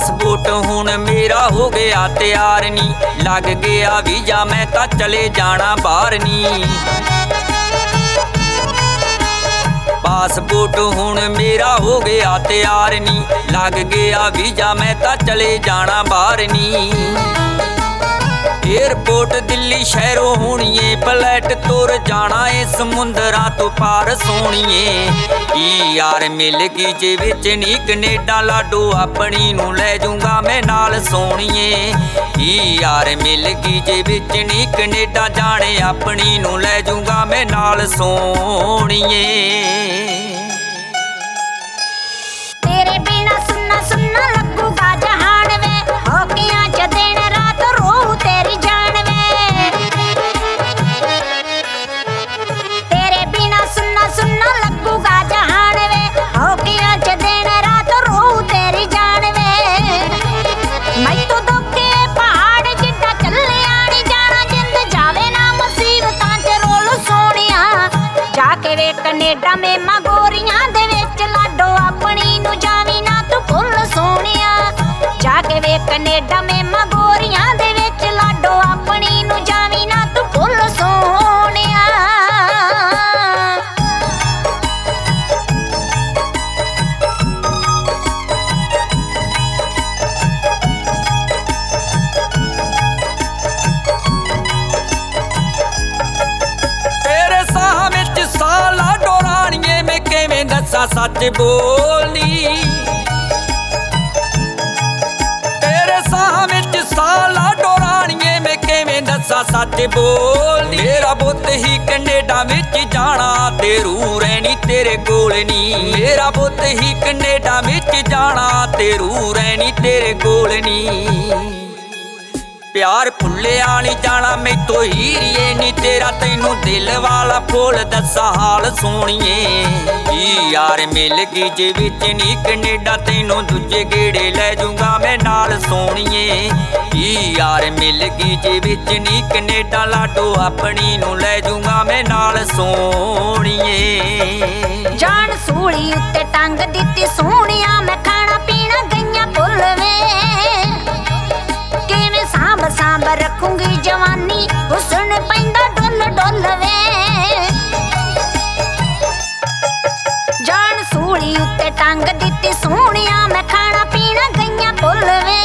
Passport हुण मेरा हो गया तैयार नी, लग गया वीजा मैं तां चले जाना बाहर नी। पासपोर्ट हुण मेरा हो गया तैयार नी, लग गया वीजा मैं तां चले जाना बाहर नी। एयरपोर्ट दिल्ली शहरों होणीए, फ्लैट तुर जाना ए समुंदरां तो पार सोणीए। यार मिल गई जे विच नी कनेडा लाडो, अपनी नूं लै जूंगा मैं नाल सोणीए। यार मिल गई जे विच नी कनेडा जाने, अपनी नूं लै जूंगा मैं नाल सोणीए। तेरे बिना सुन्ना सुन्ना लगूगा जहान वे, होकियां च दिन रात रोऊ तेरी जान वे। तेरे बिना सुन्ना सुन्ना लगूगा जहान वे, होकियां च दिन रात रोऊ तेरी जान वे। मैं तो दुखे पहाड़ जिड्डा चलिया नी जाना, जिंद जावे ना मुसीबतां च रोल सोनिया। जाके वे कनेडा में मगोरियां दे विच लाडो, अपनी नूं जावी ना तू भुल सोनिया। जाके वे कनेडा में मगोरियां दे विच लाडो, अपनी नूं जावी ना तू भुल सोनिया। तेरे साह विच साह लाडो राणीए, मैं किवें दस्सां सच बोलनी। तेरे साह विच साह लाडो राणीए, मैं किवें दस्सां सच बोलनी। मेरा बुत ही कनेडा विच जाना, ते रूह रहनी तेरे कोल नी। मेरा बुत ही कनेडा विच जाना, ते रूह रहनी तेरे कोल नी। प्यार भुल्लिया नी जाना मैथों हीरिए नी, तेरा तैनू दिल वाला फुल दस्सा हाल सोणीए। यार मिल गई जे विच नी कनेडा, तैनू दूजे गेड़े लै जूंगा मैं नाल सोणीए। यार मिल गई जे विच नी कनेडा लाडो, अपनी नूं लै जूंगा मैं नाल सोणीए। जान सूली उत्ते टंग दित्ती सोहणिया, मैं खाना पीना गईयां भुल वे। किवें सांभ सांभ रखूंगी जवानी, हुस्न पैंदा डुल डुल वे। जान सूली उत्ते टंग दित्ती सोहणिया, मैं खाना पीना गईयां भुल वे।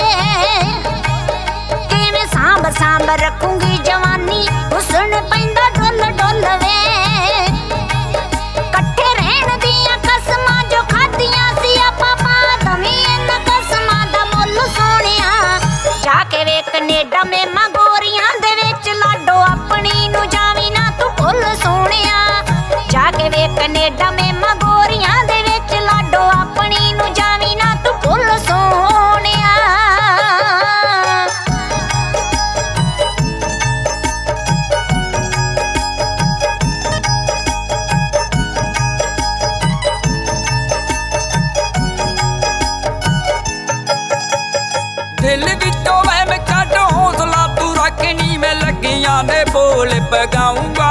किवें सांभ सांभ रखूंगी जवानी, हुस्न पैंदा डुल डुल वे। कट्ठे रहण दियां कसमां जो खादियां सी, आपां पा दवीं इन्हां कसमां दा मुੱਲ सोहणिया। जाके वे कनेडा में मगोरियां दे विच लाडो, अपनी नूं जावी ना तू भुल सोहणिया। जाके वे कनेडा में मगोरियां दे विच लाडो, अपनी नूं जावी ना तू भुल सोहणिया। दिल विचों वहम कढ हौसला तू रखनी, मैं लगियां दे बोल पगाऊंगा।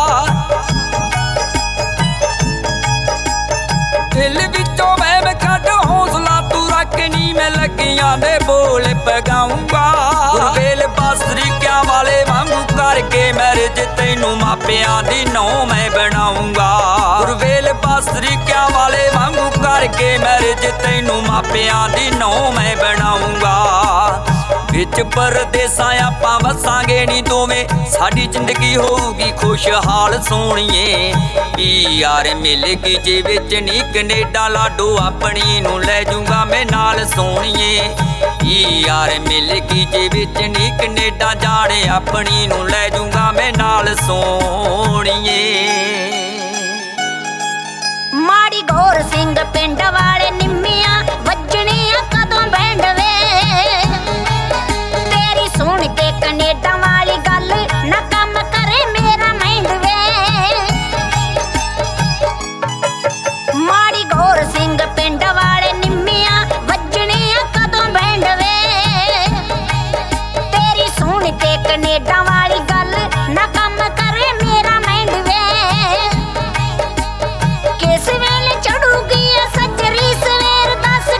दिल विचों वहम कढ हौसला तू रखनी, मैं लगियां दे बोल पगाऊंगा। गुरवेल बासरी क्या वाले वांगू करके मैरिज, तैनू मापियां दी नौ मैं बनाऊंगा। गुरवेल बासरी क्या वाले वांगू करके मैरिज, तैनू मापियां दी नौ मैं बनाऊंगा। विच परदेसां आपां वसांगे नी दोवें, साडी जिंदगी होऊगी खुशहाल सोहणीए। यार मिल गई जे विच नी कनेडा लाडो, अपनी नूं लै जूंगा मैं नाल सोहणीए। यार मिल गई जे विच नी कनेडा जाने, अपनी नूं लै जूंगा मैं नाल सोहणीए। माड़ी गौर सिंह पिंड वाले निम्मिया, वजनिया कदों बैंड वे। तेरी सुन के कनेडा वाली गल ना कम करे मेरा माइंड वे। माड़ी गौर सिंह पिंड वाले निम्मिया, वजनिया कदों बैंड वे। तेरी सुन के कनेडा वाली गल ना कम करे मेरा माइंड वे। किस वेले चढ़ूगी सजरी सवेर दस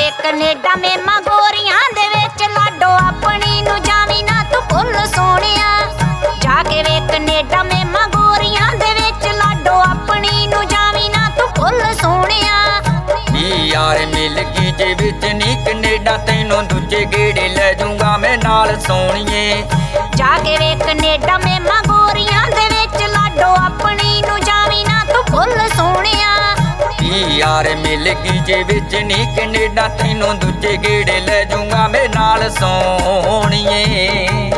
ਵੇ ਕੈਨੇਡਾ ਮੇਮਾ ਗੋਰੀਆਂ ਦੇ ਵਿੱਚ ਲਾਡੋ ਆਪਣੀ ਨੂੰ ਜਾਵੀਂ ਨਾ ਤੂੰ ਭੁੱਲ ਸੋਹਣਿਆ ਜਾ ਕੇ ਵੇ ਕੈਨੇਡਾ ਮੇਮਾ ਗੋਰੀਆਂ ਦੇ ਵਿੱਚ ਲਾਡੋ ਆਪਣੀ ਨੂੰ ਜਾਵੀਂ ਨਾ ਤੂੰ ਭੁੱਲ ਸੋਹਣਿਆ ਨੀ ਯਾਰ ਮਿਲ ਗਈ ਜੇ ਵਿੱਚ ਨੀ ਕੈਨੇਡਾ ਤੈਨੂੰ ਦੂਜੇ ਗੇੜੇ ਲੈ ਜੂੰਗਾ ਮੈਂ ਨਾਲ ਸੋਹਣੀਏ ਜਾ ਕੇ ਵੇ ਕੈਨੇਡਾ ਮੇਮਾ ਗੋਰੀਆਂ ਦੇ ਵਿੱਚ ਲਾਡੋ ਆਪਣੀ ਨੂੰ ਜਾਵੀਂ ਨਾ ਤੂੰ ਭੁੱਲ ਸੋਹਣਿਆ ਨੀ ਯਾਰ ਮਿਲ ਗਈ ਜੇ ਵਿੱਚ ਨੀ ਕੈਨੇਡਾ ਤੈਨੂੰ ਦੂਜੇ ਗੇੜੇ ਲੈ ਜੂੰਗਾ ਮੈਂ ਨਾਲ ਸੋਹਣੀਏ